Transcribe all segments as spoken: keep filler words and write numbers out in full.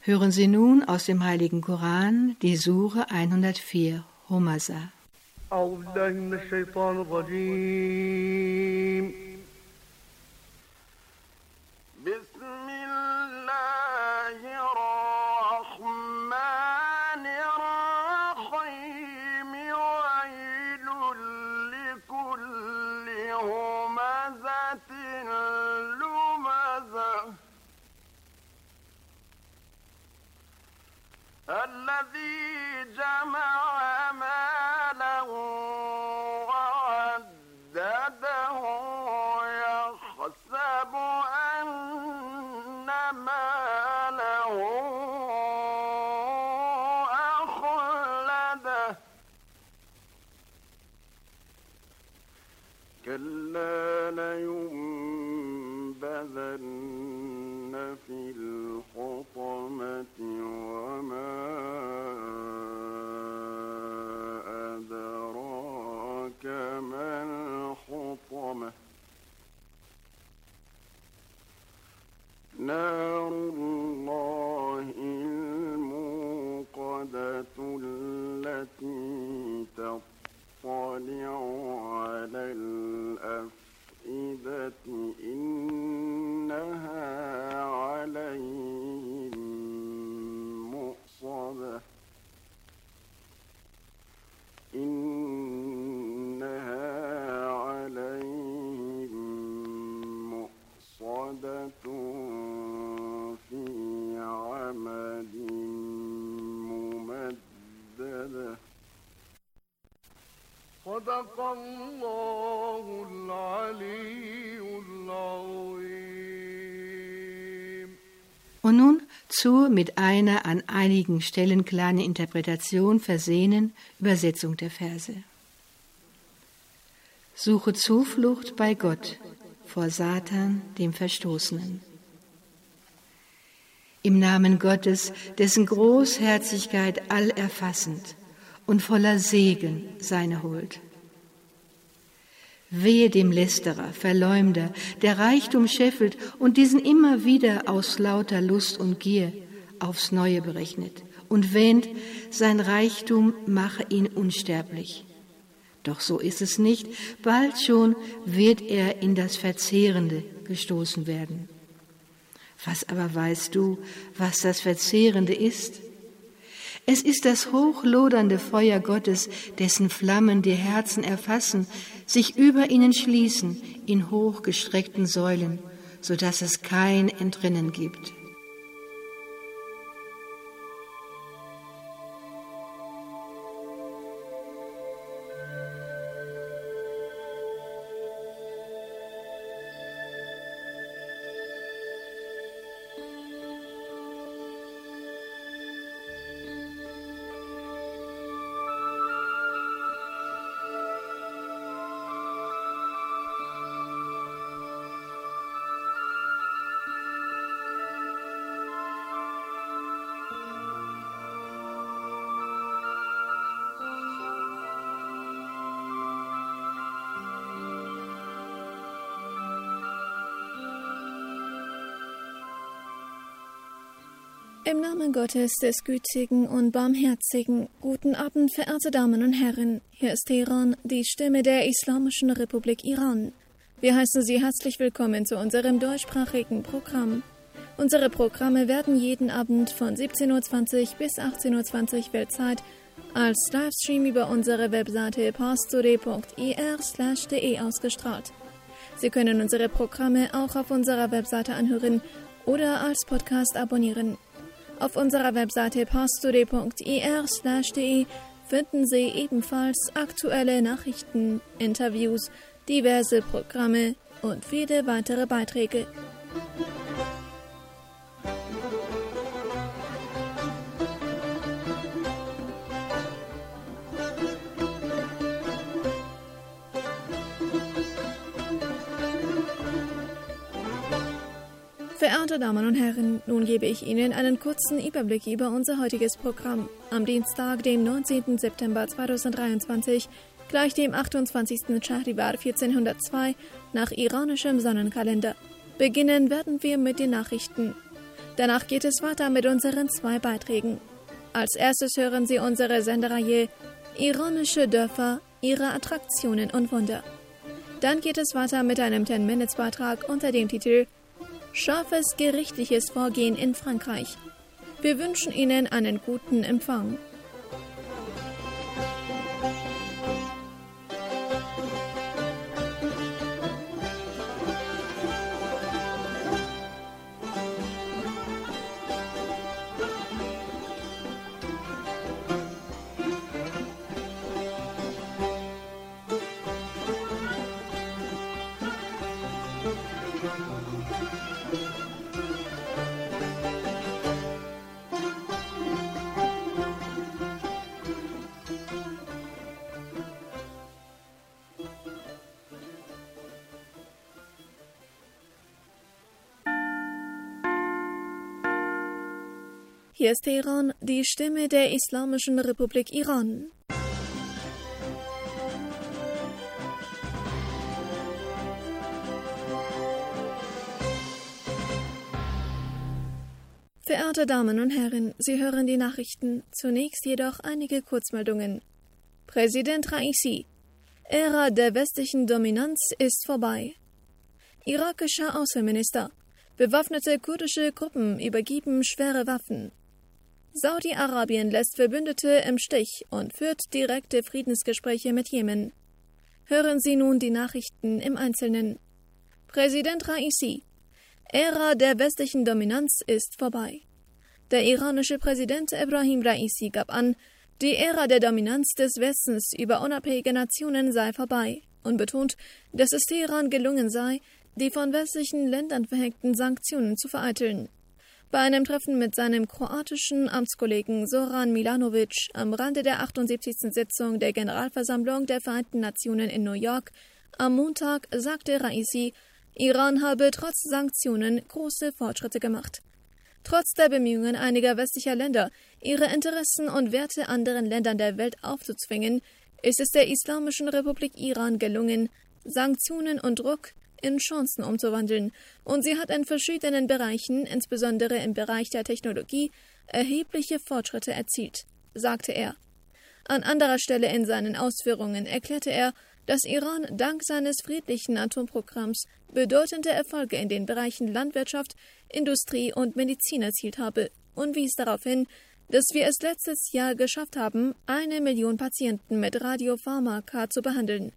Hören Sie nun aus dem Heiligen Koran die Sure hundertvier, Humasa. أعوذ بالله من الشيطان الرجيم بسم الله الرحمن الرحيم ويل لكل همزة لمزة الذي جمع مالا وعدده يحسب أن ماله أخلده كلا لينبذن في الحطمة وما أدراك ما الحطمة نار الله الموقدة التي تطلع على الأفئدة إنها عليهم مؤصدة إنها عليهم مؤصدة في عمد ممددة صدق الله العلي العظيم. Und nun zur mit einer an einigen Stellen kleinen Interpretation versehenen Übersetzung der Verse. Suche Zuflucht bei Gott vor Satan, dem Verstoßenen. Im Namen Gottes, dessen Großherzigkeit allerfassend und voller Segen seine Huld. Wehe dem Lästerer, Verleumder, der Reichtum scheffelt und diesen immer wieder aus lauter Lust und Gier aufs Neue berechnet und wähnt, sein Reichtum mache ihn unsterblich. Doch so ist es nicht, bald schon wird er in das Verzehrende gestoßen werden. Was aber weißt du, was das Verzehrende ist? Es ist das hochlodernde Feuer Gottes, dessen Flammen die Herzen erfassen, sich über ihnen schließen in hochgestreckten Säulen, so dass es kein Entrinnen gibt. Im Namen Gottes, des Gütigen und Barmherzigen, guten Abend, verehrte Damen und Herren. Hier ist Teheran, die Stimme der Islamischen Republik Iran. Wir heißen Sie herzlich willkommen zu unserem deutschsprachigen Programm. Unsere Programme werden jeden Abend von siebzehn Uhr zwanzig bis achtzehn Uhr zwanzig Weltzeit als Livestream über unsere Webseite pastore punkt ir slash de ausgestrahlt. Sie können unsere Programme auch auf unserer Webseite anhören oder als Podcast abonnieren. Auf unserer Webseite pastore punkt ir slash de finden Sie ebenfalls aktuelle Nachrichten, Interviews, diverse Programme und viele weitere Beiträge. Verehrte Damen und Herren, nun gebe ich Ihnen einen kurzen Überblick über unser heutiges Programm. Am Dienstag, dem neunzehnten September zweitausenddreiundzwanzig, gleich dem achtundzwanzigsten Schahrivar vierzehnhundertzwei nach iranischem Sonnenkalender. Beginnen werden wir mit den Nachrichten. Danach geht es weiter mit unseren zwei Beiträgen. Als erstes hören Sie unsere Sendereihe Iranische Dörfer, ihre Attraktionen und Wunder. Dann geht es weiter mit einem zehn-Minutes-Beitrag unter dem Titel Scharfes gerichtliches Vorgehen in Frankreich. Wir wünschen Ihnen einen guten Empfang. Hier ist Teheran, die Stimme der Islamischen Republik Iran. Verehrte Damen und Herren, Sie hören die Nachrichten. Zunächst jedoch einige Kurzmeldungen. Präsident Raisi: Ära der westlichen Dominanz ist vorbei. Irakischer Außenminister: Bewaffnete kurdische Gruppen übergeben schwere Waffen. Saudi-Arabien lässt Verbündete im Stich und führt direkte Friedensgespräche mit Jemen. Hören Sie nun die Nachrichten im Einzelnen. Präsident Raisi: Ära der westlichen Dominanz ist vorbei. Der iranische Präsident Ebrahim Raisi gab an, die Ära der Dominanz des Westens über unabhängige Nationen sei vorbei und betont, dass es Teheran gelungen sei, die von westlichen Ländern verhängten Sanktionen zu vereiteln. Bei einem Treffen mit seinem kroatischen Amtskollegen Zoran Milanovic am Rande der achtundsiebzigsten Sitzung der Generalversammlung der Vereinten Nationen in New York am Montag sagte Raisi, Iran habe trotz Sanktionen große Fortschritte gemacht. Trotz der Bemühungen einiger westlicher Länder, ihre Interessen und Werte anderen Ländern der Welt aufzuzwingen, ist es der Islamischen Republik Iran gelungen, Sanktionen und Druck in Chancen umzuwandeln, und sie hat in verschiedenen Bereichen, insbesondere im Bereich der Technologie, erhebliche Fortschritte erzielt, sagte er. An anderer Stelle in seinen Ausführungen erklärte er, dass Iran dank seines friedlichen Atomprogramms bedeutende Erfolge in den Bereichen Landwirtschaft, Industrie und Medizin erzielt habe und wies darauf hin, dass wir es letztes Jahr geschafft haben, eine Million Patienten mit Radiopharmaka zu behandeln.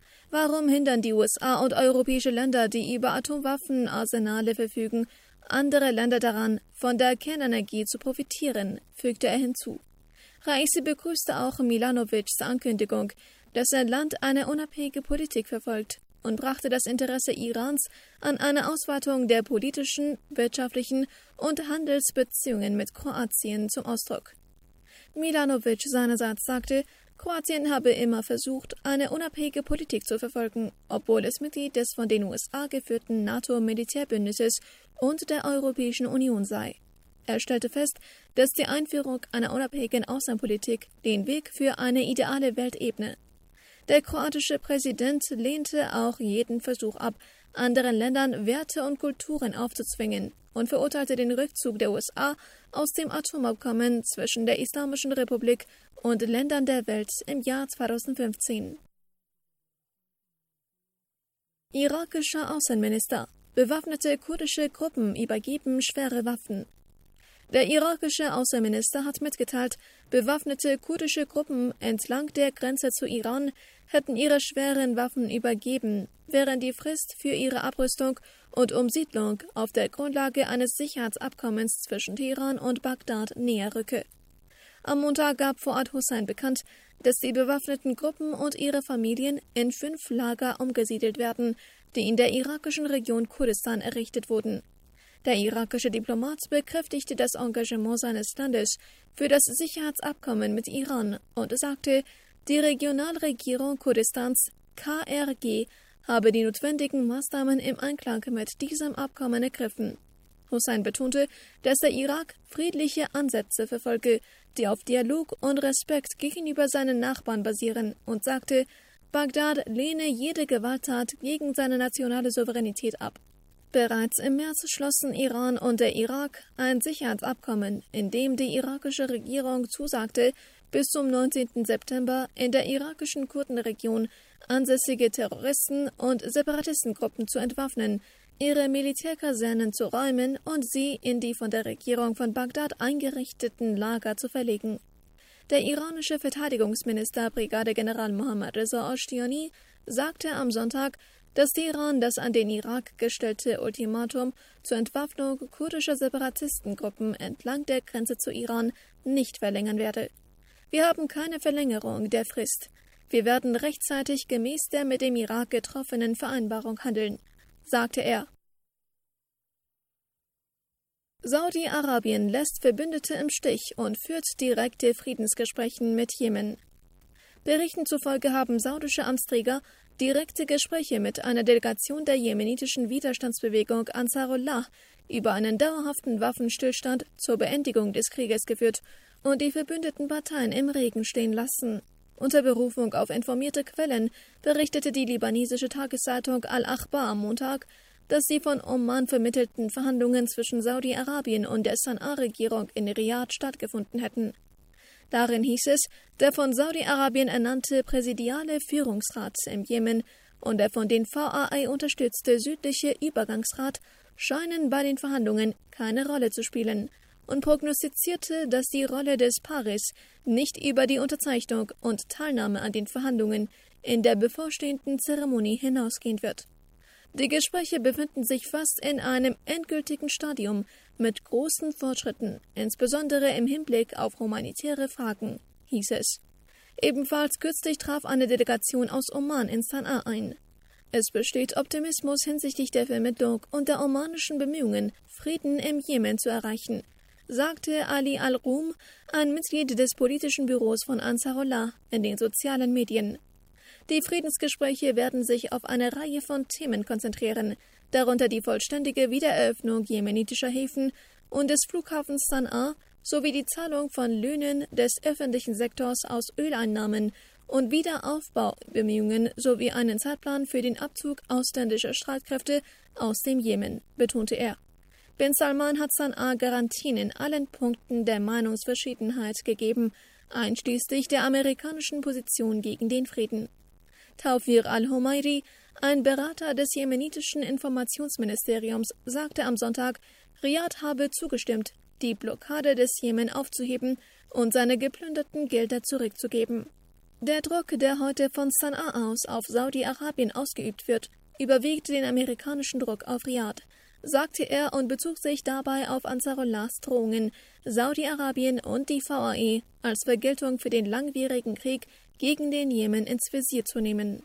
Warum hindern die U S A und europäische Länder, die über Atomwaffenarsenale verfügen, andere Länder daran, von der Kernenergie zu profitieren, fügte er hinzu. Raisi begrüßte auch Milanovics Ankündigung, dass sein Land eine unabhängige Politik verfolgt, und brachte das Interesse Irans an einer Ausweitung der politischen, wirtschaftlichen und Handelsbeziehungen mit Kroatien zum Ausdruck. Milanovic seinerseits sagte, Kroatien habe immer versucht, eine unabhängige Politik zu verfolgen, obwohl es Mitglied des von den U S A geführten NATO-Militärbündnisses und der Europäischen Union sei. Er stellte fest, dass die Einführung einer unabhängigen Außenpolitik den Weg für eine ideale Welt ebne. Der kroatische Präsident lehnte auch jeden Versuch ab, anderen Ländern Werte und Kulturen aufzuzwingen und verurteilte den Rückzug der U S A aus dem Atomabkommen zwischen der Islamischen Republik und Ländern der Welt im Jahr zweitausendfünfzehn. Irakischer Außenminister: Bewaffnete kurdische Gruppen übergeben schwere Waffen. Der irakische Außenminister hat mitgeteilt, bewaffnete kurdische Gruppen entlang der Grenze zu Iran hätten ihre schweren Waffen übergeben, während die Frist für ihre Abrüstung und Umsiedlung auf der Grundlage eines Sicherheitsabkommens zwischen Teheran und Bagdad näher rücke. Am Montag gab Fuad Hussein bekannt, dass die bewaffneten Gruppen und ihre Familien in fünf Lager umgesiedelt werden, die in der irakischen Region Kurdistan errichtet wurden. Der irakische Diplomat bekräftigte das Engagement seines Landes für das Sicherheitsabkommen mit Iran und sagte, die Regionalregierung Kurdistans K R G habe die notwendigen Maßnahmen im Einklang mit diesem Abkommen ergriffen. Hussein betonte, dass der Irak friedliche Ansätze verfolge, die auf Dialog und Respekt gegenüber seinen Nachbarn basieren, und sagte, Bagdad lehne jede Gewalttat gegen seine nationale Souveränität ab. Bereits im März schlossen Iran und der Irak ein Sicherheitsabkommen, in dem die irakische Regierung zusagte, bis zum neunzehnten September in der irakischen Kurdenregion ansässige Terroristen und Separatistengruppen zu entwaffnen, ihre Militärkasernen zu räumen und sie in die von der Regierung von Bagdad eingerichteten Lager zu verlegen. Der iranische Verteidigungsminister Brigadegeneral Mohammad Reza Ashtiani sagte am Sonntag, dass Teheran das an den Irak gestellte Ultimatum zur Entwaffnung kurdischer Separatistengruppen entlang der Grenze zu Iran nicht verlängern werde. Wir haben keine Verlängerung der Frist. Wir werden rechtzeitig gemäß der mit dem Irak getroffenen Vereinbarung handeln, sagte er. Saudi-Arabien lässt Verbündete im Stich und führt direkte Friedensgespräche mit Jemen. Berichten zufolge haben saudische Amtsträger direkte Gespräche mit einer Delegation der jemenitischen Widerstandsbewegung Ansarullah über einen dauerhaften Waffenstillstand zur Beendigung des Krieges geführt und die verbündeten Parteien im Regen stehen lassen. Unter Berufung auf informierte Quellen berichtete die libanesische Tageszeitung Al-Akhbar am Montag, dass die von Oman vermittelten Verhandlungen zwischen Saudi-Arabien und der Sanaa-Regierung in Riyadh stattgefunden hätten. Darin hieß es, der von Saudi-Arabien ernannte präsidiale Führungsrat im Jemen und der von den V A I unterstützte südliche Übergangsrat scheinen bei den Verhandlungen keine Rolle zu spielen und prognostizierte, dass die Rolle des Paares nicht über die Unterzeichnung und Teilnahme an den Verhandlungen in der bevorstehenden Zeremonie hinausgehen wird. Die Gespräche befinden sich fast in einem endgültigen Stadium mit großen Fortschritten, insbesondere im Hinblick auf humanitäre Fragen, hieß es. Ebenfalls kürzlich traf eine Delegation aus Oman in Sanaa ein. Es besteht Optimismus hinsichtlich der Vermittlung und der omanischen Bemühungen, Frieden im Jemen zu erreichen, sagte Ali Al-Rum, ein Mitglied des politischen Büros von Ansarullah, in den sozialen Medien. Die Friedensgespräche werden sich auf eine Reihe von Themen konzentrieren, darunter die vollständige Wiedereröffnung jemenitischer Häfen und des Flughafens Sanaa sowie die Zahlung von Löhnen des öffentlichen Sektors aus Öleinnahmen und Wiederaufbaubemühungen sowie einen Zeitplan für den Abzug ausländischer Streitkräfte aus dem Jemen, betonte er. Bin Salman hat Sanaa Garantien in allen Punkten der Meinungsverschiedenheit gegeben, einschließlich der amerikanischen Position gegen den Frieden. Tawfir al-Humairi, ein Berater des jemenitischen Informationsministeriums, sagte am Sonntag, Riyadh habe zugestimmt, die Blockade des Jemen aufzuheben und seine geplünderten Gelder zurückzugeben. Der Druck, der heute von Sanaa aus auf Saudi-Arabien ausgeübt wird, überwiegt den amerikanischen Druck auf Riyadh, sagte er und bezog sich dabei auf Ansarullahs Drohungen, Saudi-Arabien und die V A I als Vergeltung für den langwierigen Krieg gegen den Jemen ins Visier zu nehmen.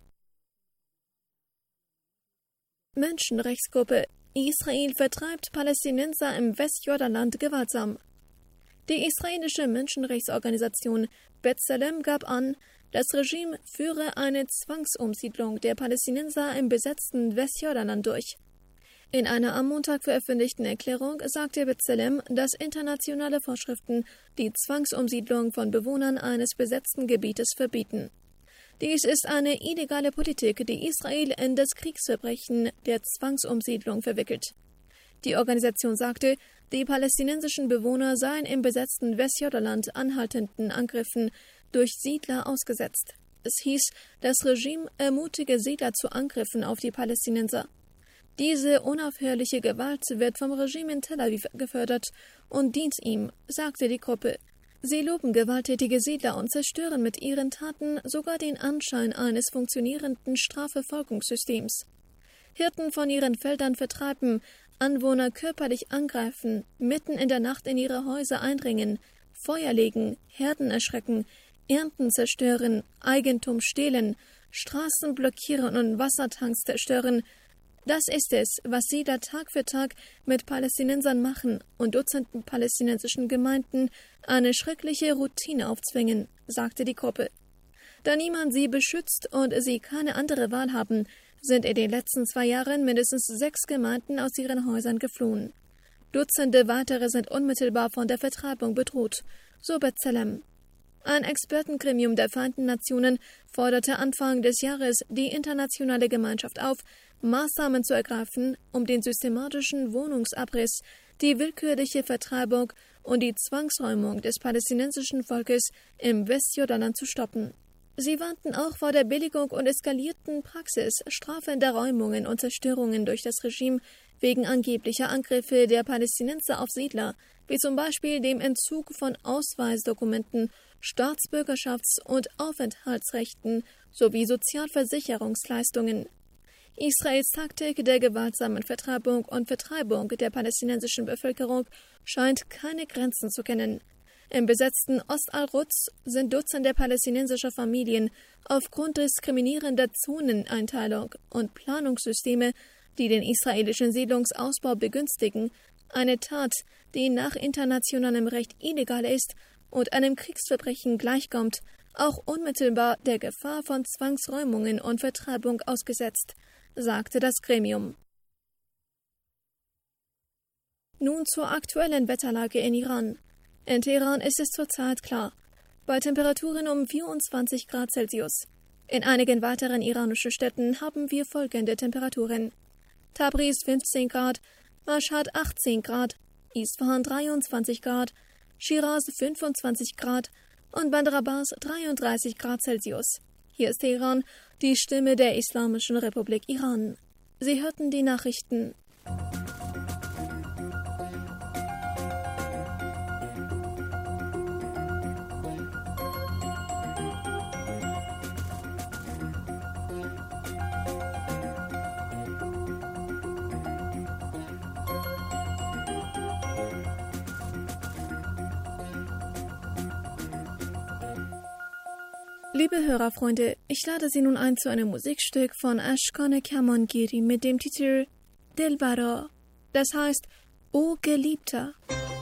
Menschenrechtsgruppe: Israel vertreibt Palästinenser im Westjordanland gewaltsam. Die israelische Menschenrechtsorganisation B'Tselem gab an, das Regime führe eine Zwangsumsiedlung der Palästinenser im besetzten Westjordanland durch. In einer am Montag veröffentlichten Erklärung sagte B'Tselem, dass internationale Vorschriften die Zwangsumsiedlung von Bewohnern eines besetzten Gebietes verbieten. Dies ist eine illegale Politik, die Israel in das Kriegsverbrechen der Zwangsumsiedlung verwickelt. Die Organisation sagte, die palästinensischen Bewohner seien im besetzten Westjordanland anhaltenden Angriffen durch Siedler ausgesetzt. Es hieß, das Regime ermutige Siedler zu Angriffen auf die Palästinenser. Diese unaufhörliche Gewalt wird vom Regime in Tel Aviv gefördert und dient ihm, sagte die Gruppe. Sie loben gewalttätige Siedler und zerstören mit ihren Taten sogar den Anschein eines funktionierenden Strafverfolgungssystems. Hirten von ihren Feldern vertreiben, Anwohner körperlich angreifen, mitten in der Nacht in ihre Häuser eindringen, Feuer legen, Herden erschrecken, Ernten zerstören, Eigentum stehlen, Straßen blockieren und Wassertanks zerstören. Das ist es, was Siedler Tag für Tag mit Palästinensern machen und Dutzenden palästinensischen Gemeinden eine schreckliche Routine aufzwingen, sagte die Gruppe. Da niemand sie beschützt und sie keine andere Wahl haben, sind in den letzten zwei Jahren mindestens sechs Gemeinden aus ihren Häusern geflohen. Dutzende weitere sind unmittelbar von der Vertreibung bedroht, so B'Tselem. Ein Expertengremium der Vereinten Nationen forderte Anfang des Jahres die internationale Gemeinschaft auf, Maßnahmen zu ergreifen, um den systematischen Wohnungsabriss, die willkürliche Vertreibung und die Zwangsräumung des palästinensischen Volkes im Westjordanland zu stoppen. Sie warnten auch vor der Billigung und eskalierten Praxis strafender Räumungen und Zerstörungen durch das Regime wegen angeblicher Angriffe der Palästinenser auf Siedler, wie zum Beispiel dem Entzug von Ausweisdokumenten, Staatsbürgerschafts- und Aufenthaltsrechten sowie Sozialversicherungsleistungen. Israels Taktik der gewaltsamen Vertreibung und Vertreibung der palästinensischen Bevölkerung scheint keine Grenzen zu kennen. Im besetzten Ost-al-Quds sind Dutzende palästinensischer Familien aufgrund diskriminierender Zoneneinteilung und Planungssysteme, die den israelischen Siedlungsausbau begünstigen, eine Tat, die nach internationalem Recht illegal ist und einem Kriegsverbrechen gleichkommt, auch unmittelbar der Gefahr von Zwangsräumungen und Vertreibung ausgesetzt, sagte das Gremium. Nun zur aktuellen Wetterlage in Iran. In Teheran ist es zurzeit klar, bei Temperaturen um vierundzwanzig Grad Celsius. In einigen weiteren iranischen Städten haben wir folgende Temperaturen: Tabriz fünfzehn Grad, Mashhad achtzehn Grad, Isfahan dreiundzwanzig Grad, Shiraz fünfundzwanzig Grad und Bandar Abbas dreiunddreißig Grad Celsius. Hier ist Teheran, die Stimme der Islamischen Republik Iran. Sie hörten die Nachrichten. Liebe Hörerfreunde, ich lade Sie nun ein zu einem Musikstück von Ashkan Kamangiri mit dem Titel Dilbara, das heißt O Geliebter.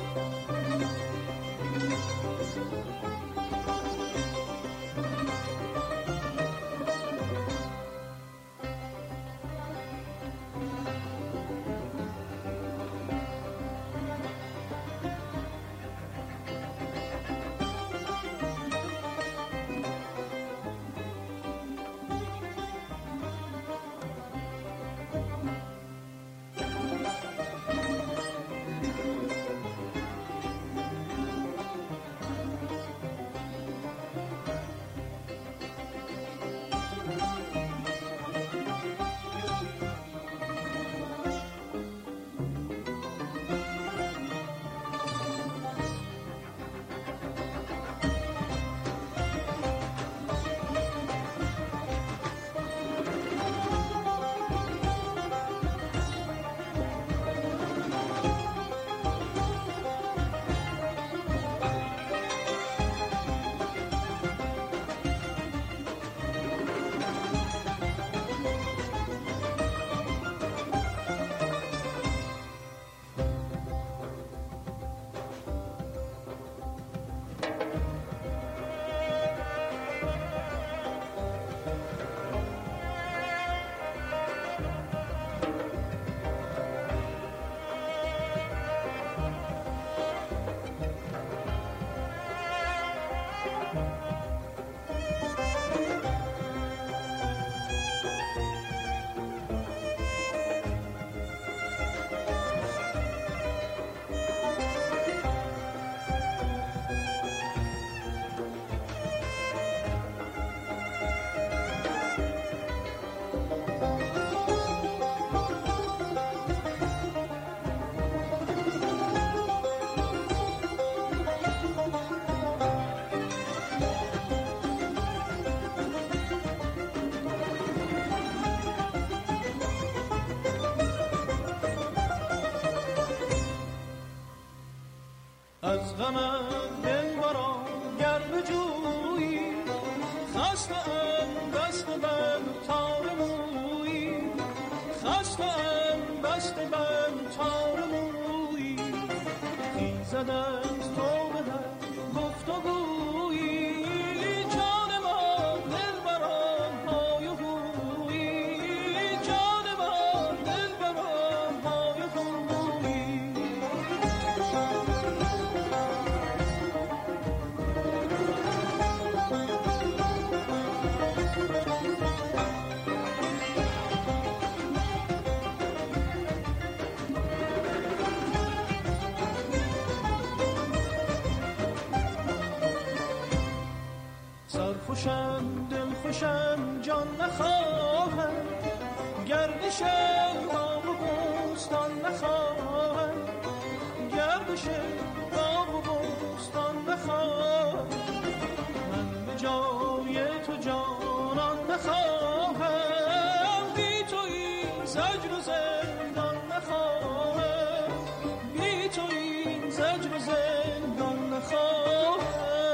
از غم دلبرا گر بجویی خسته‌ام دست بر تار مویی خسته‌ام دست بر تار مویی خیزد از تو به در گفت و گویی جان ما دلبرا های و هویی جان ما دلبرا های و هویی خوشم دل خوشم جان نخواهم، گردش باغ و بوستان نخواهم، گردش باغ و بوستان نخواهم، من به جای تو جانان نخواهم، بی تو این زجر و زندان نخواهم، بی تو این زجر و زندان نخواهم.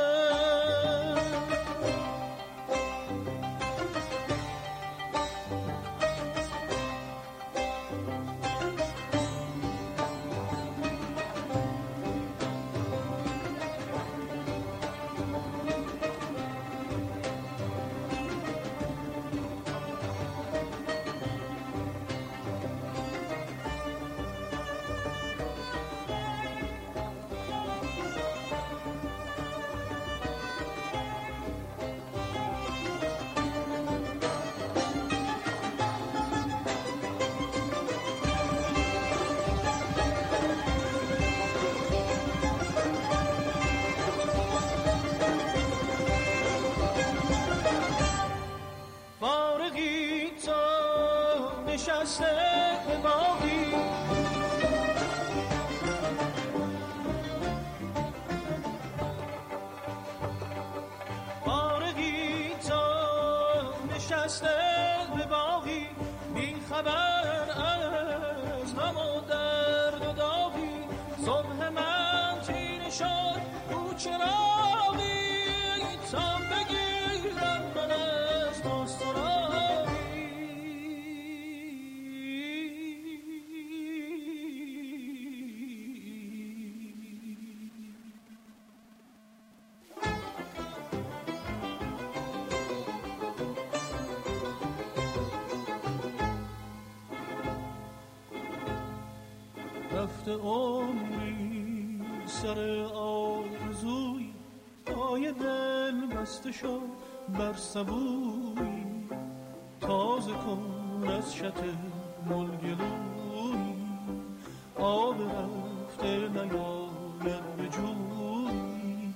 رفته عمری سر آرزوی، پای دل بسته شد بر سبوی، تازه کن از شط ملگلوی، آب رفته نیاید به جوی.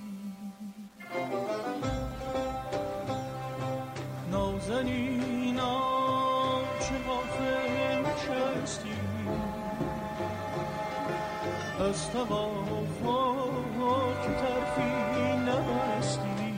نازنینا چه غافل نشستی، از توافا که طرفی نبستی.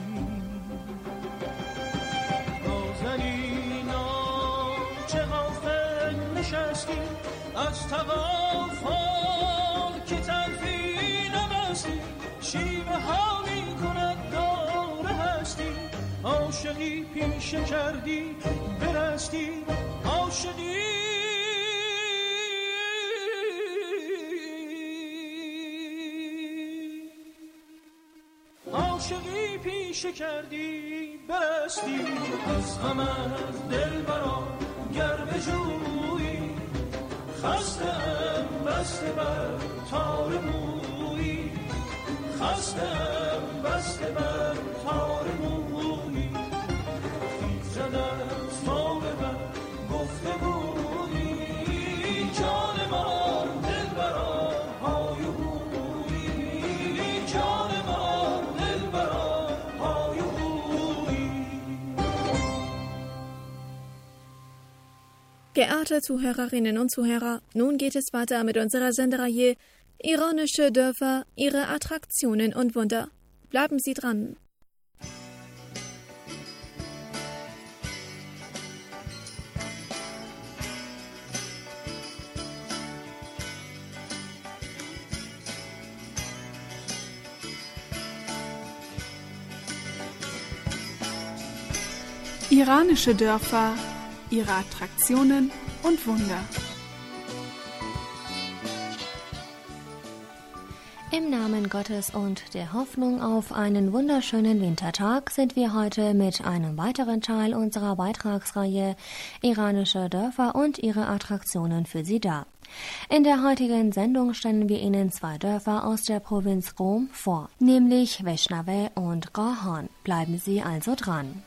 نازنینا چه غافل نشستی، از توافا که طرفی نبستی. شیوه ها می کند دور هستی، عاشقی پیشه کردی برستی. عاشقی عاشقی پیشه کردی برستی. از غم از دل برا گر بجویی، خستم بسته بر تار مویی، خستم بسته بر تار مویی. خیزد از ما به من گفته بودی، جان ما دل برا های بودی، جان ما دل برا های بودی. Geehrte Zuhörerinnen und Zuhörer, nun geht es weiter mit unserer Sendereihe Iranische Dörfer, ihre Attraktionen und Wunder. Bleiben Sie dran. Iranische Dörfer, ihre Attraktionen und Wunder. Im Namen Gottes und der Hoffnung auf einen wunderschönen Wintertag sind wir heute mit einem weiteren Teil unserer Beitragsreihe Iranische Dörfer und ihre Attraktionen für Sie da. In der heutigen Sendung stellen wir Ihnen zwei Dörfer aus der Provinz Rom vor, nämlich Veshnave und Gahan. Bleiben Sie also dran.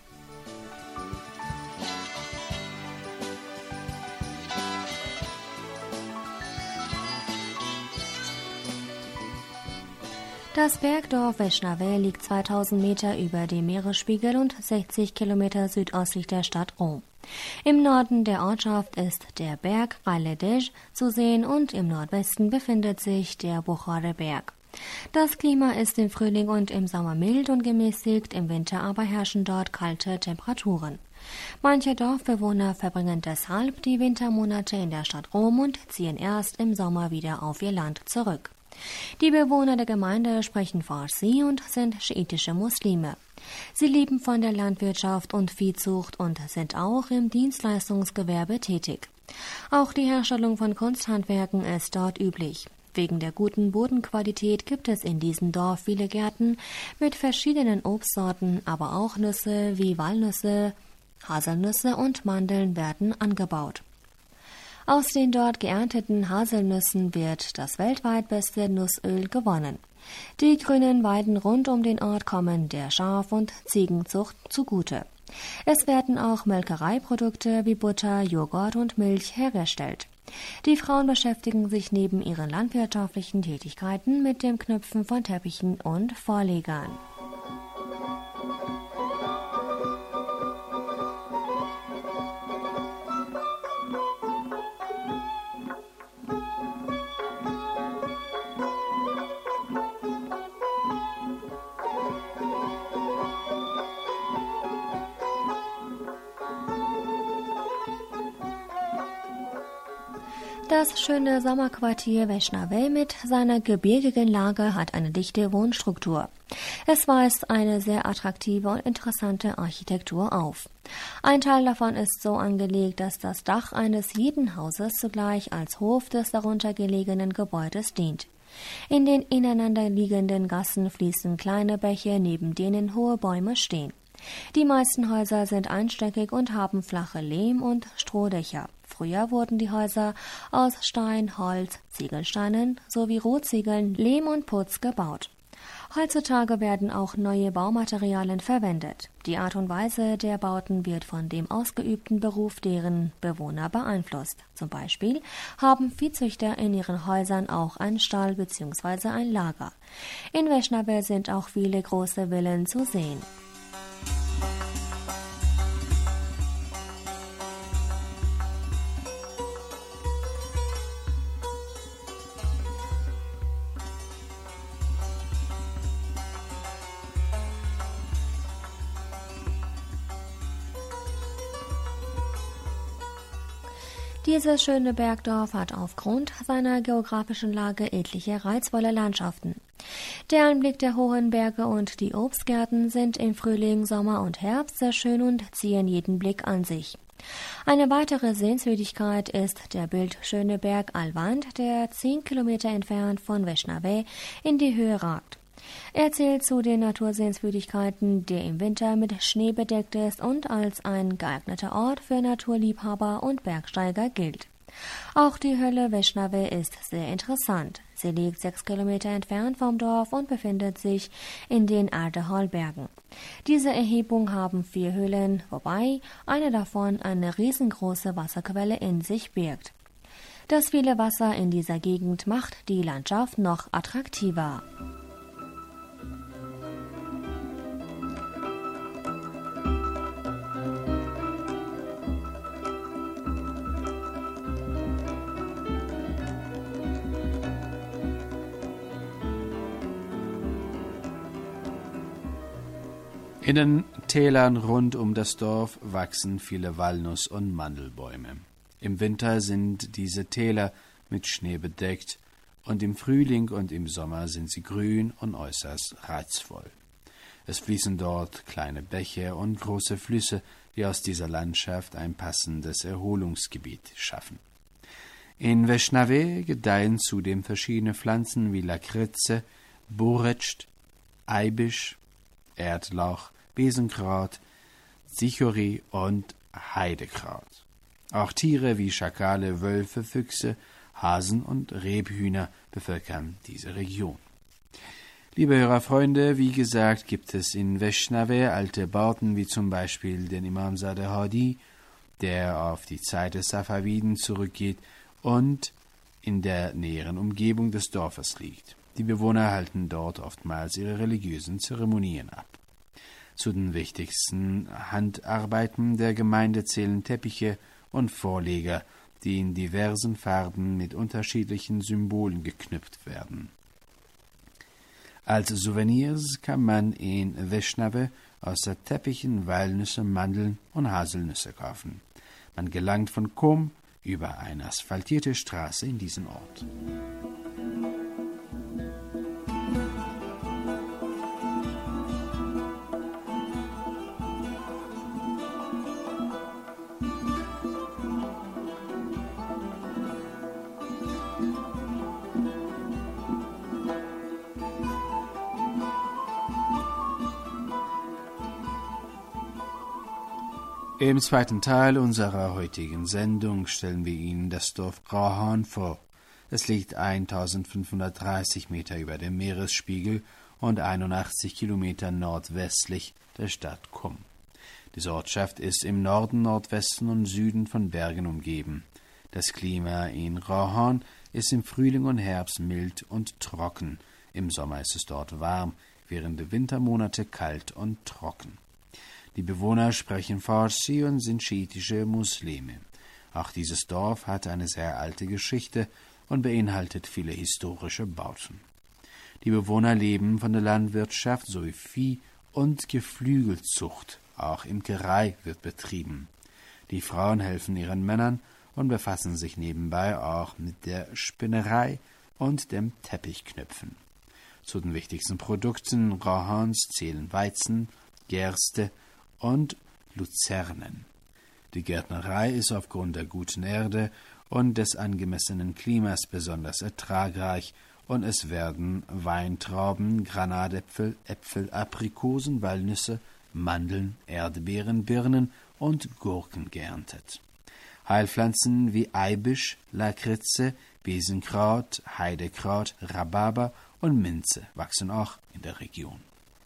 Das Bergdorf Veshnave liegt zweitausend Meter über dem Meeresspiegel und sechzig Kilometer südöstlich der Stadt Rom. Im Norden der Ortschaft ist der Berg Khaledej zu sehen und im Nordwesten befindet sich der Bukhare-Berg. Das Klima ist im Frühling und im Sommer mild und gemäßigt, im Winter aber herrschen dort kalte Temperaturen. Manche Dorfbewohner verbringen deshalb die Wintermonate in der Stadt Rom und ziehen erst im Sommer wieder auf ihr Land zurück. Die Bewohner der Gemeinde sprechen Farsi und sind schiitische Muslime. Sie leben von der Landwirtschaft und Viehzucht und sind auch im Dienstleistungsgewerbe tätig. Auch die Herstellung von Kunsthandwerken ist dort üblich. Wegen der guten Bodenqualität gibt es in diesem Dorf viele Gärten mit verschiedenen Obstsorten, aber auch Nüsse wie Walnüsse, Haselnüsse und Mandeln werden angebaut. Aus den dort geernteten Haselnüssen wird das weltweit beste Nussöl gewonnen. Die grünen Weiden rund um den Ort kommen der Schaf- und Ziegenzucht zugute. Es werden auch Molkereiprodukte wie Butter, Joghurt und Milch hergestellt. Die Frauen beschäftigen sich neben ihren landwirtschaftlichen Tätigkeiten mit dem Knüpfen von Teppichen und Vorlegern. Das schöne Sommerquartier Veshnave mit seiner gebirgigen Lage hat eine dichte Wohnstruktur. Es weist eine sehr attraktive und interessante Architektur auf. Ein Teil davon ist so angelegt, dass das Dach eines jeden Hauses zugleich als Hof des darunter gelegenen Gebäudes dient. In den ineinander liegenden Gassen fließen kleine Bäche, neben denen hohe Bäume stehen. Die meisten Häuser sind einstöckig und haben flache Lehm- und Strohdächer. Früher wurden die Häuser aus Stein, Holz, Ziegelsteinen sowie Rohziegeln, Lehm und Putz gebaut. Heutzutage werden auch neue Baumaterialien verwendet. Die Art und Weise der Bauten wird von dem ausgeübten Beruf deren Bewohner beeinflusst. Zum Beispiel haben Viehzüchter in ihren Häusern auch einen Stall bzw. ein Lager. In Veshnave sind auch viele große Villen zu sehen. Dieses schöne Bergdorf hat aufgrund seiner geografischen Lage etliche reizvolle Landschaften. Der Anblick der hohen Berge und die Obstgärten sind im Frühling, Sommer und Herbst sehr schön und ziehen jeden Blick an sich. Eine weitere Sehenswürdigkeit ist der bildschöne Berg Alvand, der zehn Kilometer entfernt von Veshnave in die Höhe ragt. Er zählt zu den Natursehenswürdigkeiten, der im Winter mit Schnee bedeckt ist und als ein geeigneter Ort für Naturliebhaber und Bergsteiger gilt. Auch die Höhle Veshnave ist sehr interessant. Sie liegt sechs Kilometer entfernt vom Dorf und befindet sich in den Ardehol-Bergen. Diese Erhebung haben vier Höhlen, wobei eine davon eine riesengroße Wasserquelle in sich birgt. Das viele Wasser in dieser Gegend macht die Landschaft noch attraktiver. In den Tälern rund um das Dorf wachsen viele Walnuss- und Mandelbäume. Im Winter sind diese Täler mit Schnee bedeckt und im Frühling und im Sommer sind sie grün und äußerst reizvoll. Es fließen dort kleine Bäche und große Flüsse, die aus dieser Landschaft ein passendes Erholungsgebiet schaffen. In Veshnave gedeihen zudem verschiedene Pflanzen wie Lakritze, Boretsch, Eibisch, Erdlauch, Besenkraut, Chicory und Heidekraut. Auch Tiere wie Schakale, Wölfe, Füchse, Hasen und Rebhühner bevölkern diese Region. Liebe Hörerfreunde, wie gesagt, gibt es in Veshnave alte Bauten wie zum Beispiel den Imamzadeh Hadi, der auf die Zeit des Safaviden zurückgeht und in der näheren Umgebung des Dorfes liegt. Die Bewohner halten dort oftmals ihre religiösen Zeremonien ab. Zu den wichtigsten Handarbeiten der Gemeinde zählen Teppiche und Vorleger, die in diversen Farben mit unterschiedlichen Symbolen geknüpft werden. Als Souvenirs kann man in Wischnawe außer Teppichen Walnüsse, Mandeln und Haselnüsse kaufen. Man gelangt von Kom über eine asphaltierte Straße in diesen Ort. Im zweiten Teil unserer heutigen Sendung stellen wir Ihnen das Dorf Rohan vor. Es liegt eintausendfünfhundertdreißig Meter über dem Meeresspiegel und einundachtzig Kilometer nordwestlich der Stadt Kom. Diese Ortschaft ist im Norden, Nordwesten und Süden von Bergen umgeben. Das Klima in Rohan ist im Frühling und Herbst mild und trocken. Im Sommer ist es dort warm, während der Wintermonate kalt und trocken. Die Bewohner sprechen Farsi und sind schiitische Muslime. Auch dieses Dorf hat eine sehr alte Geschichte und beinhaltet viele historische Bauten. Die Bewohner leben von der Landwirtschaft sowie Vieh- und Geflügelzucht. Auch Imkerei wird betrieben. Die Frauen helfen ihren Männern und befassen sich nebenbei auch mit der Spinnerei und dem Teppichknüpfen. Zu den wichtigsten Produkten Rohans zählen Weizen, Gerste und Luzernen. Die Gärtnerei ist aufgrund der guten Erde und des angemessenen Klimas besonders ertragreich und es werden Weintrauben, Granatäpfel, Äpfel, Aprikosen, Walnüsse, Mandeln, Erdbeeren, Birnen und Gurken geerntet. Heilpflanzen wie Eibisch, Lakritze, Besenkraut, Heidekraut, Rhabarber und Minze wachsen auch in der Region.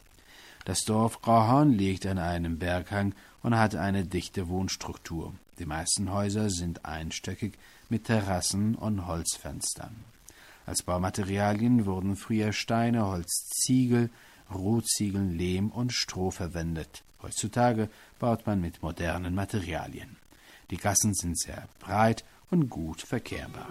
Das Dorf Rohan liegt an einem Berghang und hat eine dichte Wohnstruktur. Die meisten Häuser sind einstöckig mit Terrassen und Holzfenstern. Als Baumaterialien wurden früher Steine, Holz, Ziegel, Rohziegeln, Lehm und Stroh verwendet. Heutzutage baut man mit modernen Materialien. Die Gassen sind sehr breit und gut verkehrbar.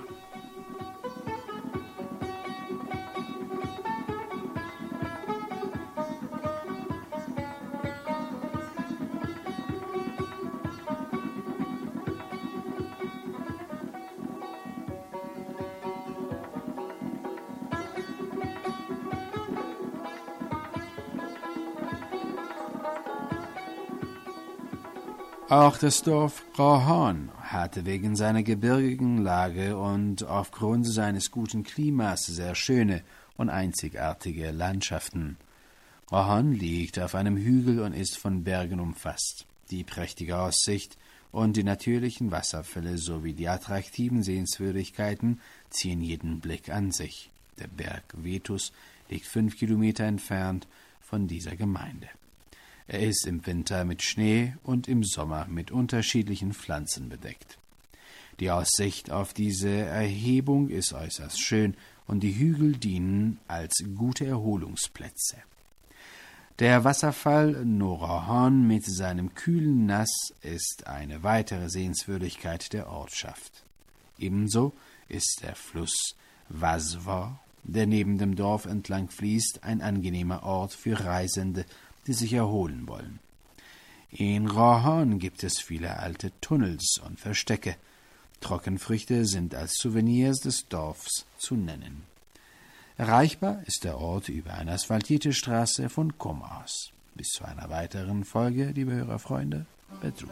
Auch das Dorf Rohan hatte wegen seiner gebirgigen Lage und aufgrund seines guten Klimas sehr schöne und einzigartige Landschaften. Rohan liegt auf einem Hügel und ist von Bergen umfasst. Die prächtige Aussicht und die natürlichen Wasserfälle sowie die attraktiven Sehenswürdigkeiten ziehen jeden Blick an sich. Der Berg Vetus liegt fünf Kilometer entfernt von dieser Gemeinde. Er ist im Winter mit Schnee und im Sommer mit unterschiedlichen Pflanzen bedeckt. Die Aussicht auf diese Erhebung ist äußerst schön und die Hügel dienen als gute Erholungsplätze. Der Wasserfall Norahan mit seinem kühlen Nass ist eine weitere Sehenswürdigkeit der Ortschaft. Ebenso ist der Fluss Vasva, der neben dem Dorf entlang fließt, ein angenehmer Ort für Reisende, die sich erholen wollen. In Rohan gibt es viele alte Tunnels und Verstecke. Trockenfrüchte sind als Souvenirs des Dorfs zu nennen. Erreichbar ist der Ort über eine asphaltierte Straße von Kom aus. Bis zu einer weiteren Folge, liebe Hörerfreunde, Betrut.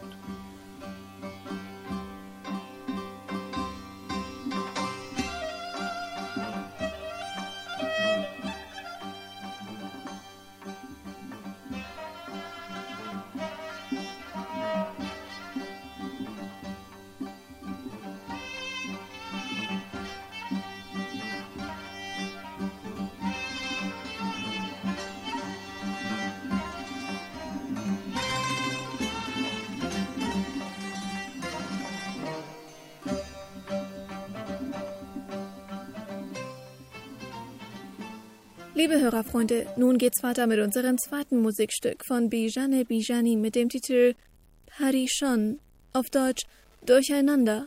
Liebe Hörerfreunde, nun geht's weiter mit unserem zweiten Musikstück von Bijane Bijani mit dem Titel Parishan, auf Deutsch Durcheinander.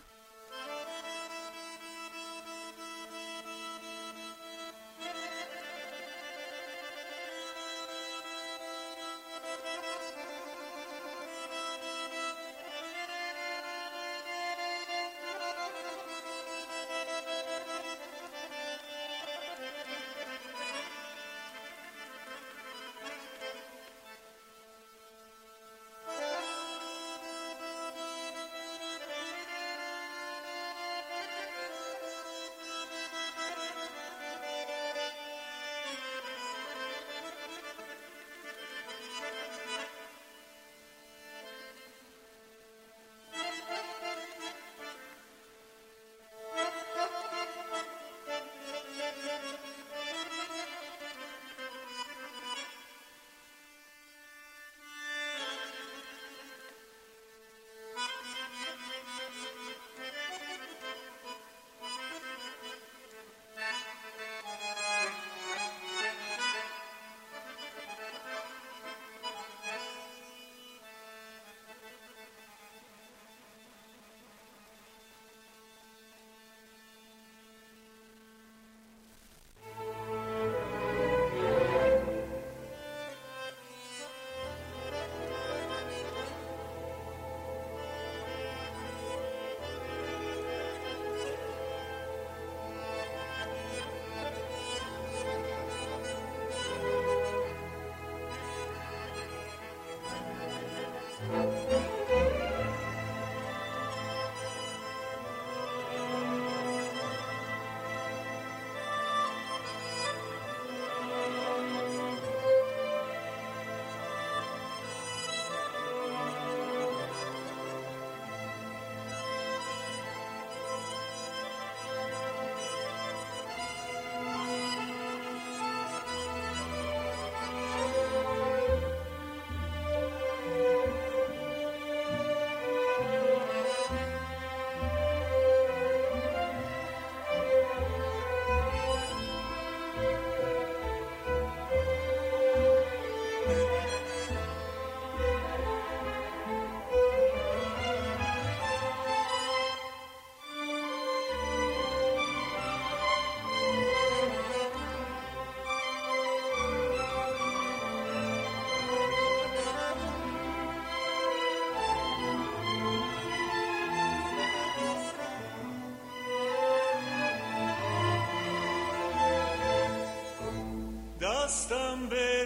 دستم به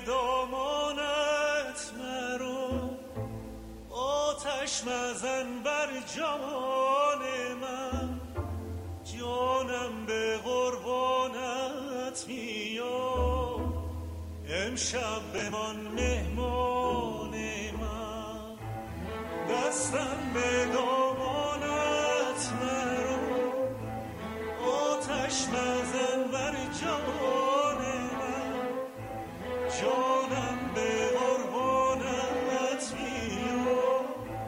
دامانت مرو، آتش مزن بر جان من، جانم به قربانت میاد، امشب بمان مهمان من. دستم به دامانت مرو، آتش مزن بر جان من، جانم به قربانت میاد،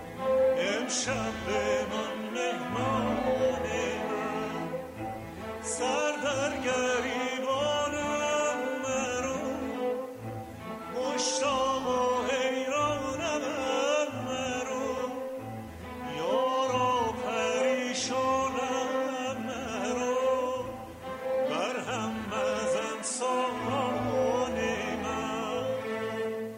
امشب بمان مهمان من. سر در گریبانم مرو، مشتاق و حیرانم مرو، یارا پریشانم مرو، بر هم مزن سامان من.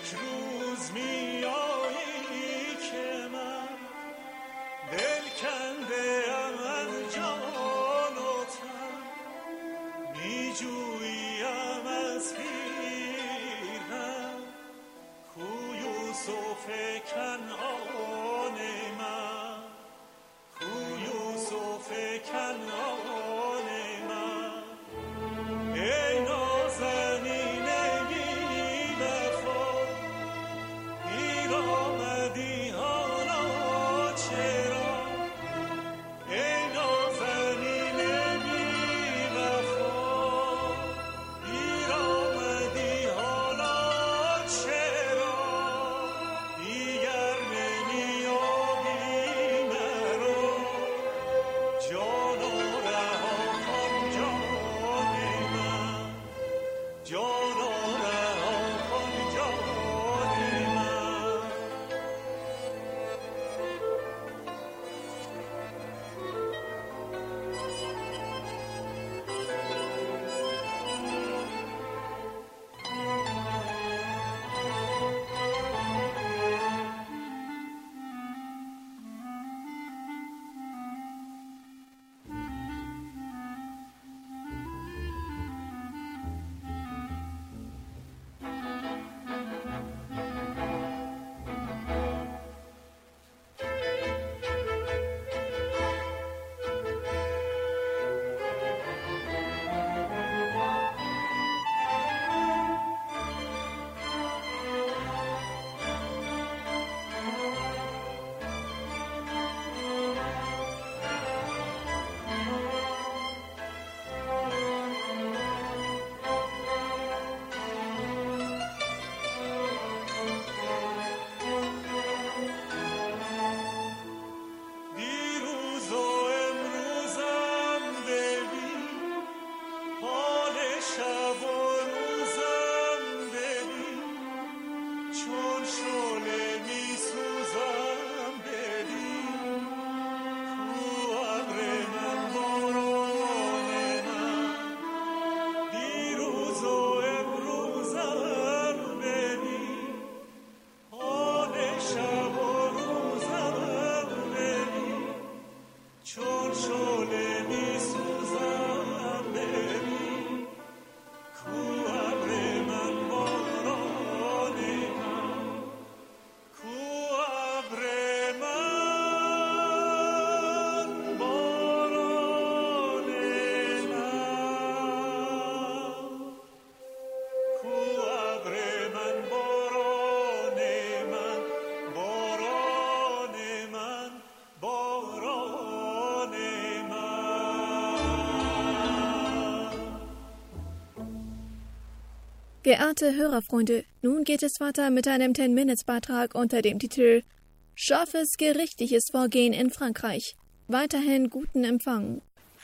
Geehrte Hörerfreunde, nun geht es weiter mit einem Ten-Minutes-Beitrag unter dem Titel Scharfes gerichtliches Vorgehen in Frankreich. Weiterhin guten Empfang.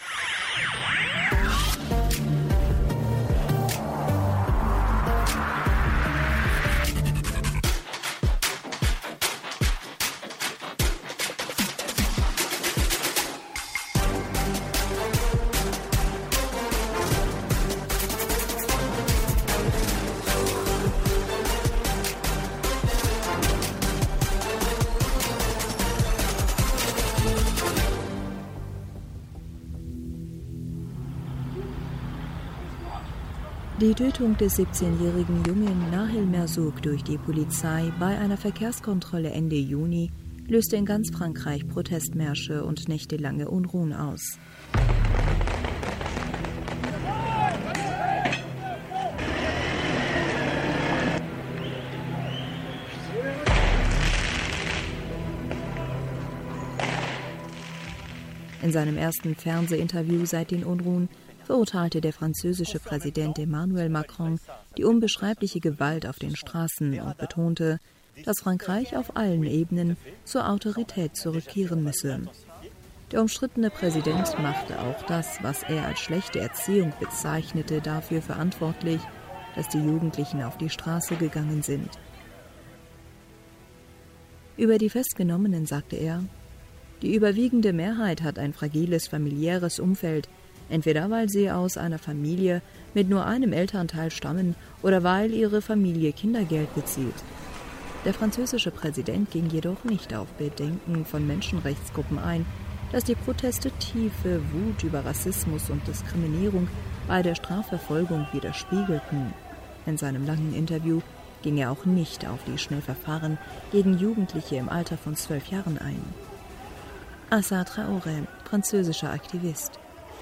Die Tötung des siebzehnjährigen Jungen Nahel Merzouk durch die Polizei bei einer Verkehrskontrolle Ende Juni löste in ganz Frankreich Protestmärsche und nächtelange Unruhen aus. In seinem ersten Fernsehinterview seit den Unruhen verurteilte der französische Präsident Emmanuel Macron die unbeschreibliche Gewalt auf den Straßen und betonte, dass Frankreich auf allen Ebenen zur Autorität zurückkehren müsse. Der umstrittene Präsident machte auch das, was er als schlechte Erziehung bezeichnete, dafür verantwortlich, dass die Jugendlichen auf die Straße gegangen sind. Über die Festgenommenen sagte er: Die überwiegende Mehrheit hat ein fragiles familiäres Umfeld, entweder weil sie aus einer Familie mit nur einem Elternteil stammen oder weil ihre Familie Kindergeld bezieht. Der französische Präsident ging jedoch nicht auf Bedenken von Menschenrechtsgruppen ein, dass die Proteste tiefe Wut über Rassismus und Diskriminierung bei der Strafverfolgung widerspiegelten. In seinem langen Interview ging er auch nicht auf die Schnellverfahren gegen Jugendliche im Alter von zwölf Jahren ein. Assa Traoré, französischer Aktivist.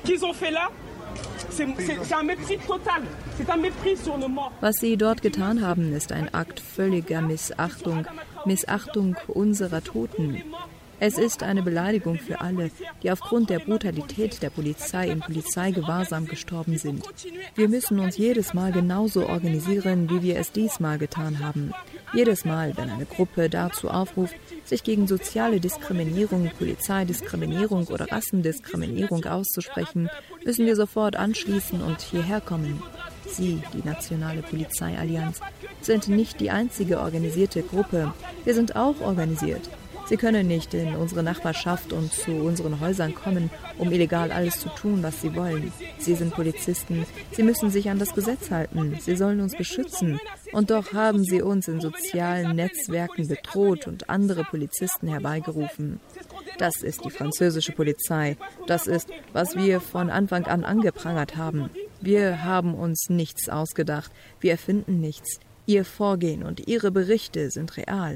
Was sie dort getan haben, ist ein Akt völliger Missachtung, Missachtung unserer Toten. Es ist eine Beleidigung für alle, die aufgrund der Brutalität der Polizei im Polizeigewahrsam gestorben sind. Wir müssen uns jedes Mal genauso organisieren, wie wir es diesmal getan haben. Jedes Mal, wenn eine Gruppe dazu aufruft, sich gegen soziale Diskriminierung, Polizeidiskriminierung oder Rassendiskriminierung auszusprechen, müssen wir sofort anschließen und hierher kommen. Sie, die Nationale Polizeiallianz, sind nicht die einzige organisierte Gruppe. Wir sind auch organisiert. Sie können nicht in unsere Nachbarschaft und zu unseren Häusern kommen, um illegal alles zu tun, was sie wollen. Sie sind Polizisten. Sie müssen sich an das Gesetz halten. Sie sollen uns beschützen. Und doch haben sie uns in sozialen Netzwerken bedroht und andere Polizisten herbeigerufen. Das ist die französische Polizei. Das ist, was wir von Anfang an angeprangert haben. Wir haben uns nichts ausgedacht. Wir erfinden nichts. Ihr Vorgehen und ihre Berichte sind real.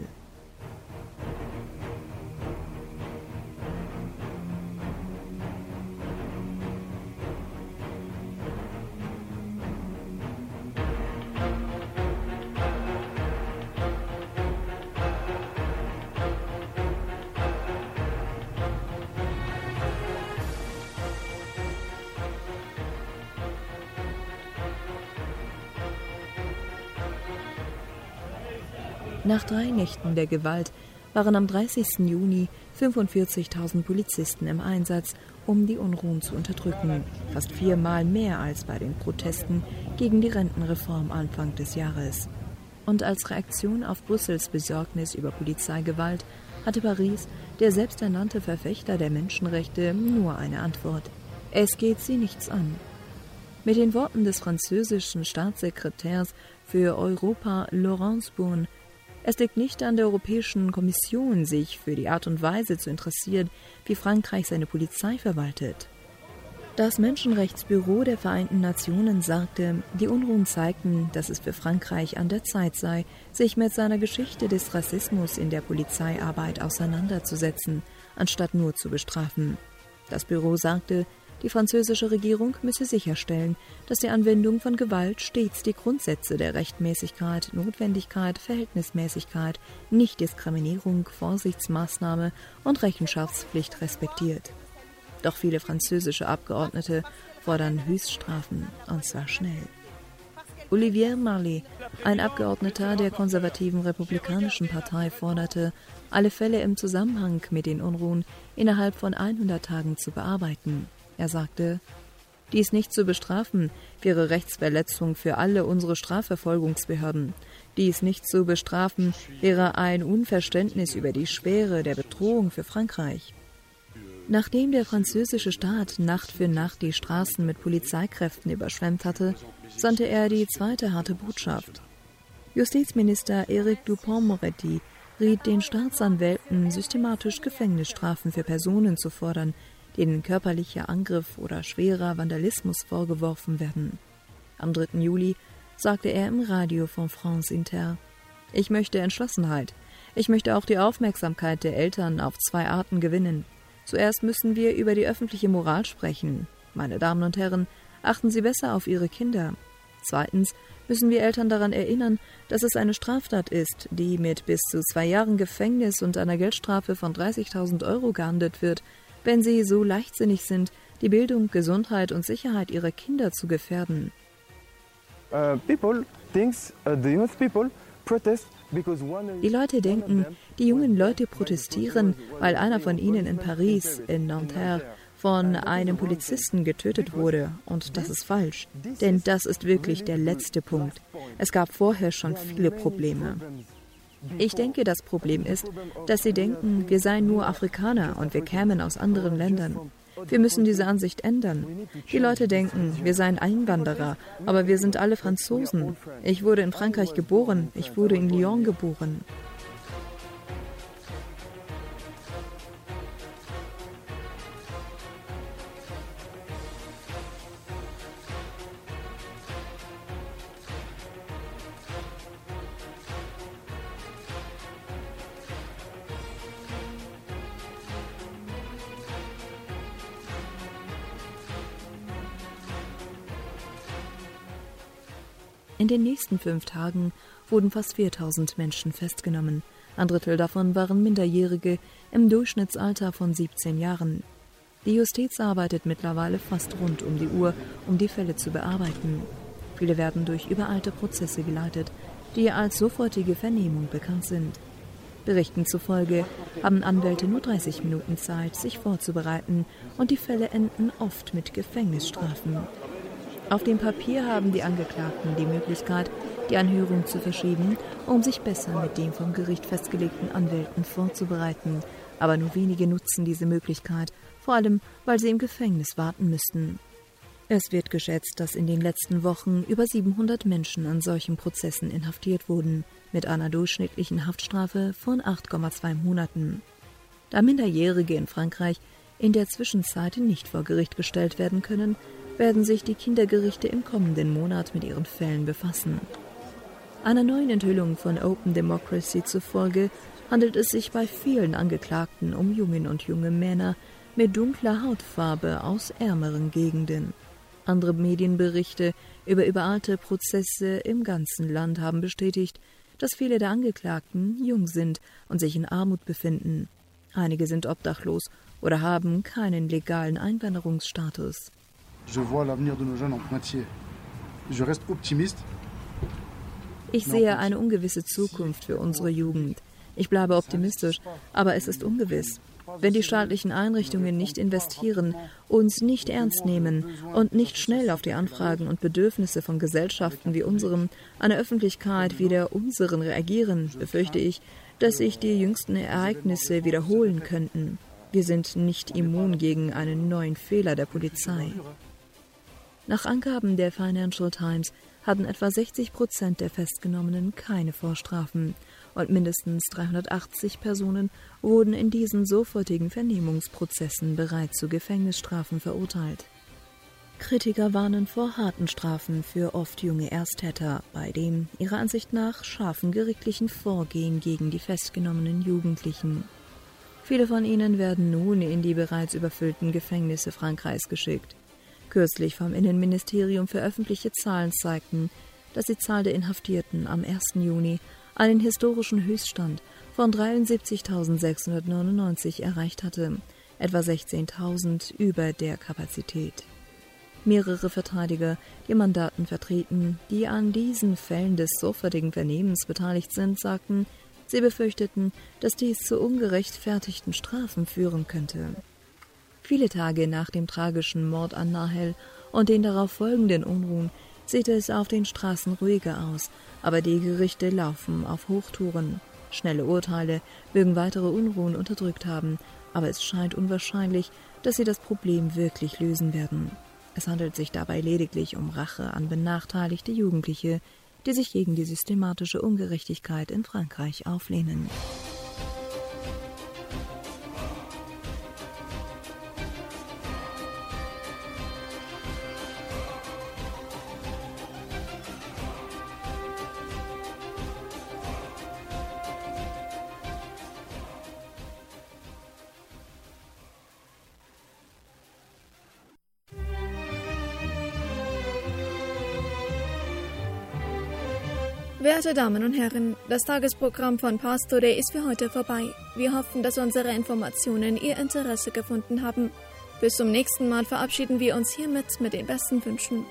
Nach drei Nächten der Gewalt waren am dreißigsten Juni fünfundvierzigtausend Polizisten im Einsatz, um die Unruhen zu unterdrücken. Fast viermal mehr als bei den Protesten gegen die Rentenreform Anfang des Jahres. Und als Reaktion auf Brüssels Besorgnis über Polizeigewalt hatte Paris, der selbsternannte Verfechter der Menschenrechte, nur eine Antwort. Es geht sie nichts an. Mit den Worten des französischen Staatssekretärs für Europa, Laurence Bourne: Es liegt nicht an der Europäischen Kommission, sich für die Art und Weise zu interessieren, wie Frankreich seine Polizei verwaltet. Das Menschenrechtsbüro der Vereinten Nationen sagte, die Unruhen zeigten, dass es für Frankreich an der Zeit sei, sich mit seiner Geschichte des Rassismus in der Polizeiarbeit auseinanderzusetzen, anstatt nur zu bestrafen. Das Büro sagte, die französische Regierung müsse sicherstellen, dass die Anwendung von Gewalt stets die Grundsätze der Rechtmäßigkeit, Notwendigkeit, Verhältnismäßigkeit, Nichtdiskriminierung, Vorsichtsmaßnahme und Rechenschaftspflicht respektiert. Doch viele französische Abgeordnete fordern Höchststrafen, und zwar schnell. Olivier Marley, ein Abgeordneter der konservativen Republikanischen Partei, forderte, alle Fälle im Zusammenhang mit den Unruhen innerhalb von hundert Tagen zu bearbeiten. Er sagte, dies nicht zu bestrafen, wäre Rechtsverletzung für alle unsere Strafverfolgungsbehörden. Dies nicht zu bestrafen, wäre ein Unverständnis über die Schwere der Bedrohung für Frankreich. Nachdem der französische Staat Nacht für Nacht die Straßen mit Polizeikräften überschwemmt hatte, sandte er die zweite harte Botschaft. Justizminister Éric Dupond-Moretti riet den Staatsanwälten, systematisch Gefängnisstrafen für Personen zu fordern, denen körperlicher Angriff oder schwerer Vandalismus vorgeworfen werden. Am dritten Juli sagte er im Radio von France Inter: Ich möchte Entschlossenheit. Ich möchte auch die Aufmerksamkeit der Eltern auf zwei Arten gewinnen. Zuerst müssen wir über die öffentliche Moral sprechen. Meine Damen und Herren, achten Sie besser auf Ihre Kinder. Zweitens müssen wir Eltern daran erinnern, dass es eine Straftat ist, die mit bis zu zwei Jahren Gefängnis und einer Geldstrafe von dreißigtausend Euro geahndet wird, wenn sie so leichtsinnig sind, die Bildung, Gesundheit und Sicherheit ihrer Kinder zu gefährden. Uh, people thinks, uh, the youth people protest because one Die Leute denken, die jungen Leute protestieren, weil einer von ihnen in Paris, in Nanterre, von einem Polizisten getötet wurde. Und das ist falsch, denn das ist wirklich der letzte Punkt. Es gab vorher schon viele Probleme. Ich denke, das Problem ist, dass sie denken, wir seien nur Afrikaner und wir kämen aus anderen Ländern. Wir müssen diese Ansicht ändern. Die Leute denken, wir seien Einwanderer, aber wir sind alle Franzosen. Ich wurde in Frankreich geboren, ich wurde in Lyon geboren. In den nächsten fünf Tagen wurden fast viertausend Menschen festgenommen. Ein Drittel davon waren Minderjährige im Durchschnittsalter von siebzehn Jahren. Die Justiz arbeitet mittlerweile fast rund um die Uhr, um die Fälle zu bearbeiten. Viele werden durch übereilte Prozesse geleitet, die als sofortige Vernehmung bekannt sind. Berichten zufolge haben Anwälte nur dreißig Minuten Zeit, sich vorzubereiten, und die Fälle enden oft mit Gefängnisstrafen. Auf dem Papier haben die Angeklagten die Möglichkeit, die Anhörung zu verschieben, um sich besser mit den vom Gericht festgelegten Anwälten vorzubereiten. Aber nur wenige nutzen diese Möglichkeit, vor allem, weil sie im Gefängnis warten müssten. Es wird geschätzt, dass in den letzten Wochen über siebenhundert Menschen an solchen Prozessen inhaftiert wurden, mit einer durchschnittlichen Haftstrafe von acht Komma zwei Monaten. Da Minderjährige in Frankreich in der Zwischenzeit nicht vor Gericht gestellt werden können, werden sich die Kindergerichte im kommenden Monat mit ihren Fällen befassen. Einer neuen Enthüllung von Open Democracy zufolge handelt es sich bei vielen Angeklagten um Jungen und junge Männer mit dunkler Hautfarbe aus ärmeren Gegenden. Andere Medienberichte über übereilte Prozesse im ganzen Land haben bestätigt, dass viele der Angeklagten jung sind und sich in Armut befinden. Einige sind obdachlos oder haben keinen legalen Einwanderungsstatus. Ich sehe eine ungewisse Zukunft für unsere Jugend. Ich bleibe optimistisch, aber es ist ungewiss. Wenn die staatlichen Einrichtungen nicht investieren, uns nicht ernst nehmen und nicht schnell auf die Anfragen und Bedürfnisse von Gesellschaften wie unserem, einer Öffentlichkeit wie der unseren reagieren, befürchte ich, dass sich die jüngsten Ereignisse wiederholen könnten. Wir sind nicht immun gegen einen neuen Fehler der Polizei. Nach Angaben der Financial Times hatten etwa sechzig Prozent der Festgenommenen keine Vorstrafen und mindestens dreihundertachtzig Personen wurden in diesen sofortigen Vernehmungsprozessen bereits zu Gefängnisstrafen verurteilt. Kritiker warnen vor harten Strafen für oft junge Ersttäter, bei dem ihrer Ansicht nach scharfen gerichtlichen Vorgehen gegen die festgenommenen Jugendlichen. Viele von ihnen werden nun in die bereits überfüllten Gefängnisse Frankreichs geschickt. Kürzlich vom Innenministerium veröffentlichte Zahlen zeigten, dass die Zahl der Inhaftierten am ersten Juni einen historischen Höchststand von dreiundsiebzigtausendsechshundertneunundneunzig erreicht hatte, etwa sechzehntausend über der Kapazität. Mehrere Verteidiger, die Mandanten vertreten, die an diesen Fällen des sofortigen Vernehmens beteiligt sind, sagten, sie befürchteten, dass dies zu ungerechtfertigten Strafen führen könnte. Viele Tage nach dem tragischen Mord an Nahel und den darauf folgenden Unruhen sieht es auf den Straßen ruhiger aus, aber die Gerichte laufen auf Hochtouren. Schnelle Urteile mögen weitere Unruhen unterdrückt haben, aber es scheint unwahrscheinlich, dass sie das Problem wirklich lösen werden. Es handelt sich dabei lediglich um Rache an benachteiligte Jugendliche, die sich gegen die systematische Ungerechtigkeit in Frankreich auflehnen. Werte Damen und Herren, das Tagesprogramm von Pars Today ist für heute vorbei. Wir hoffen, dass unsere Informationen Ihr Interesse gefunden haben. Bis zum nächsten Mal verabschieden wir uns hiermit mit den besten Wünschen.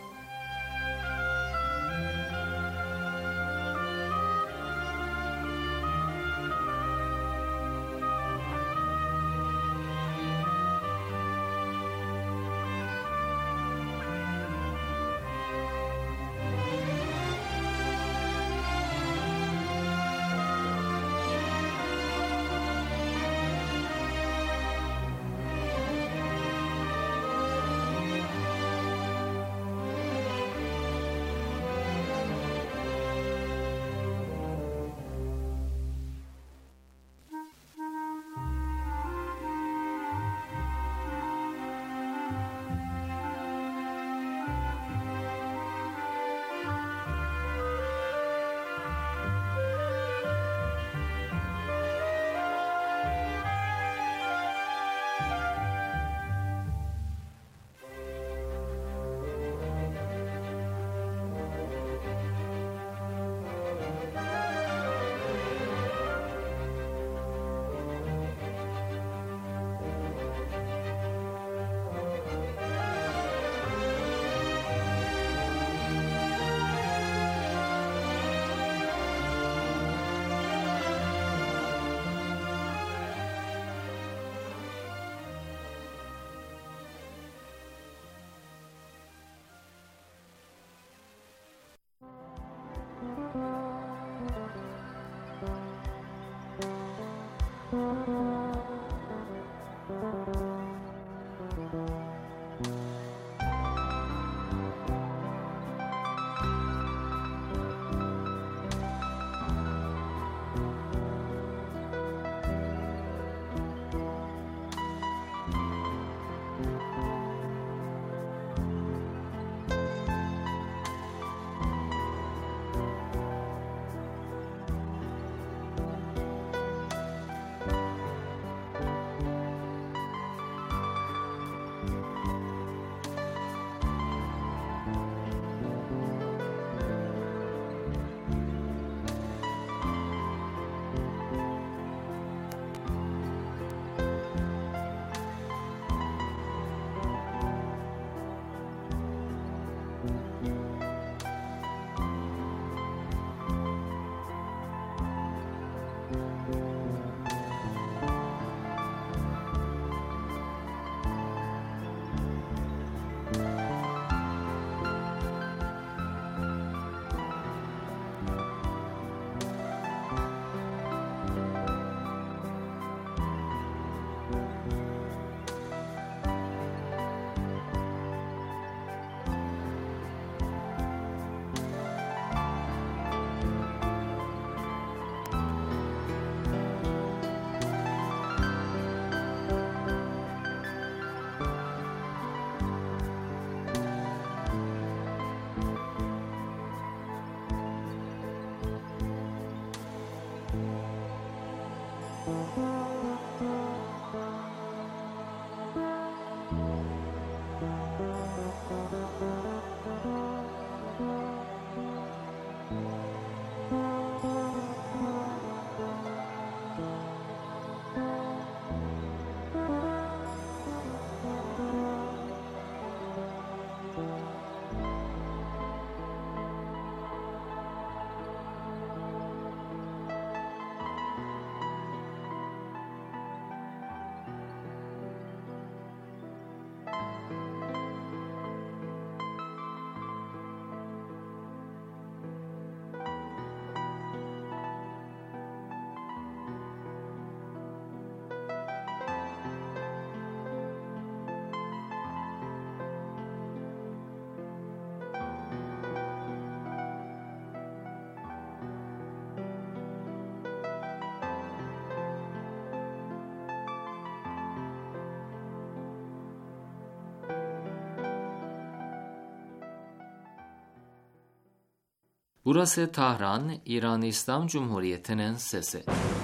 Burası Tahran, İran İslam Cumhuriyeti'nin sesi.